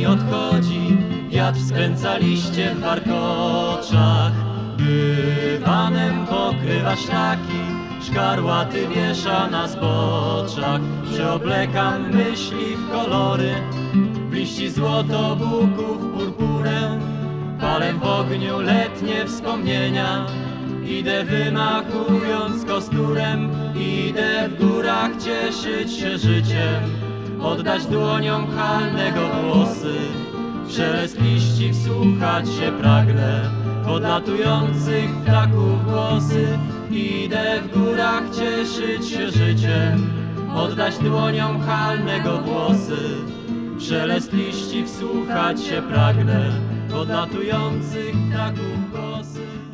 odchodzi, wiatr skręca liście w warkoczach. Dywanem pokrywa szlaki, szkarłaty wiesza na zboczach. Przeoblekam myśli w kolory, w liści złoto, buków purpurę. Palę w ogniu letnie wspomnienia, idę wymachując kosturem. Idę w górach cieszyć się życiem, oddać dłoniom halnego włosy. Szelest liści wsłuchać się pragnę, podlatujących ptaków głosy. Idę w górach cieszyć się życiem, oddać dłoniom halnego włosy. Szelest liści wsłuchać się pragnę, podlatujących ptaków głosy.